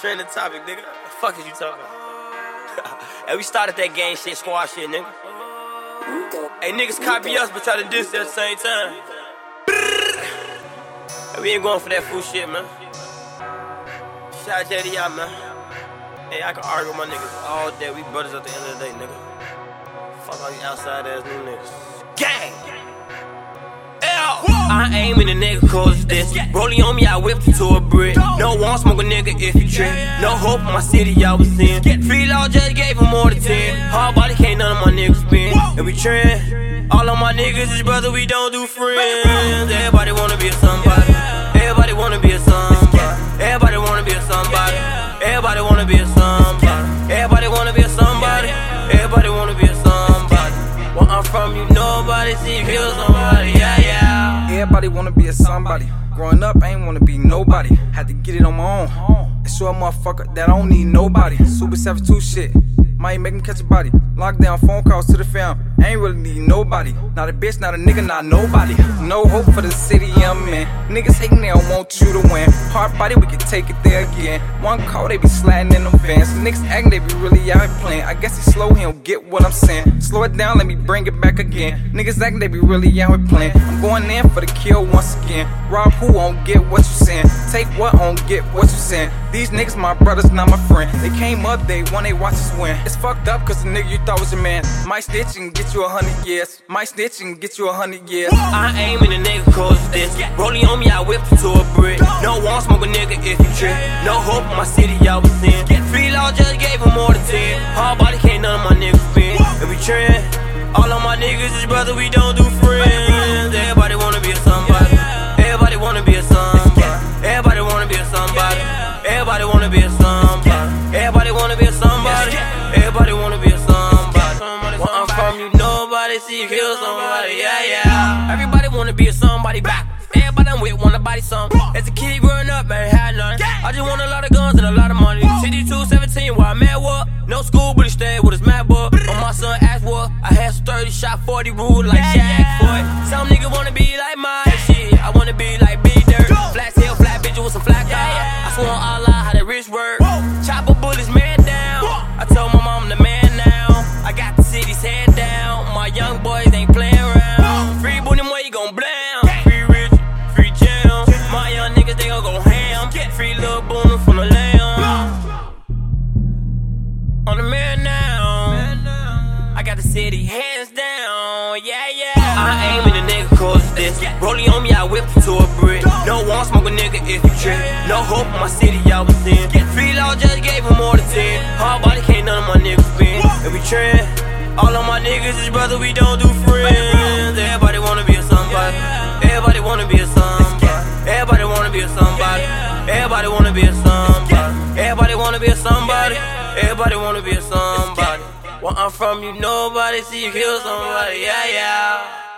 trending topic, nigga. The fuck is you talking about? Hey, we started that gang shit, squad shit, nigga. Hey, niggas copy us, but try to diss at the same time. Hey, we ain't going for that fool shit, man. Shout out JD out, man. Hey, I can argue with my niggas all day. We brothers at the end of the day, nigga. Fuck all these outside ass new niggas. Gang! I aim in the nigga cause this. Rolling on me, I whipped into a brick. No one smoke a nigga if you trip. No hope in my city, I was in. Free law just gave him more than 10. Hard body can't none of my niggas spin. And we trend. All of my niggas is brother, we don't do friends. Everybody wanna be a somebody. Everybody wanna be a somebody. Everybody wanna be a somebody. Everybody wanna be a somebody. Everybody wanna be a somebody. Everybody wanna be a somebody. Where I'm from, you nobody see you kill somebody. Yeah, yeah. Everybody wanna be a somebody. Growing up, I ain't wanna be nobody. Had to get it on my own. And show a motherfucker that I don't need nobody. Super 72 shit. Might make him catch a body. Lockdown phone calls to the fam. I ain't really need nobody. Not a bitch, not a nigga, not nobody. No hope for the city I'm in. Niggas hating, they don't want you to win. Hard body, we can take it there again. One call, they be sliding in them vans. Niggas acting, they be really out here playing. I guess he slow, he don't get what I'm saying. Slow it down, let me bring it back again. Niggas acting, they be really out here playing. I'm going in for the kill once again. Rob who won't get what you saying. Take what won't get what you saying. These niggas my brothers, not my friend. They came up, they won, they watch us win. It's fucked up cause the nigga you thought was your man might snitch and get you 100 years. Might snitch and get you 100 years. I aim in the nigga cause this. Rolling on me, I whipped into a brick. No one smoke a nigga if you trip. No hope in my city, I was in. Free law just gave him more than 10. Hard body can't none of my niggas spin. And we trend. All of my niggas is brother, we don't do friends. Everybody wanna be a somebody. Everybody wanna be a somebody. Everybody wanna be a somebody. Everybody wanna be a somebody. Everybody wanna be a somebody. Everybody wanna be a somebody. Where I'm from, you nobody see you kill somebody. Yeah, yeah. Everybody wanna be a somebody back. Everybody I'm with wanna body some. As a kid growing up, man, had none. I just want a lot of guns and a lot of money. 62, 17, where I'm at what? No school, but he stayed with his mad boy. On my son asked what? I had some 30 shot 40 rule like Shaq, boy. Some nigga wanna be like my shit. I wanna be like B Dirt. Flat tail, flat bitch with some flat car. I swear on Allah how that wrist work. Chopper bullets, man down. I told my mom the man now. I got the city's hand down. My young boys ain't playing around. Free booty, boy, you gon' blam. Free rich, free jam. My young niggas, they gon' go ham. Free little booner from the lamb. On the man now. I got the city hands down. Yeah, yeah. I aim in the nigga cause this. Rolling on me, I whipped into a brick. No one smoke a nigga if you trip. No hope in my city, I was in. Free law just gave him more than 10. Hard body can't none of my niggas spin. And we trend. All of my niggas is brother, we don't do friends. Everybody wanna be a somebody. Everybody wanna be a somebody. Everybody wanna be a somebody. Everybody wanna be a somebody. Everybody wanna be a somebody. Everybody wanna be a somebody. Where I'm from, you nobody see you kill somebody. Yeah, yeah.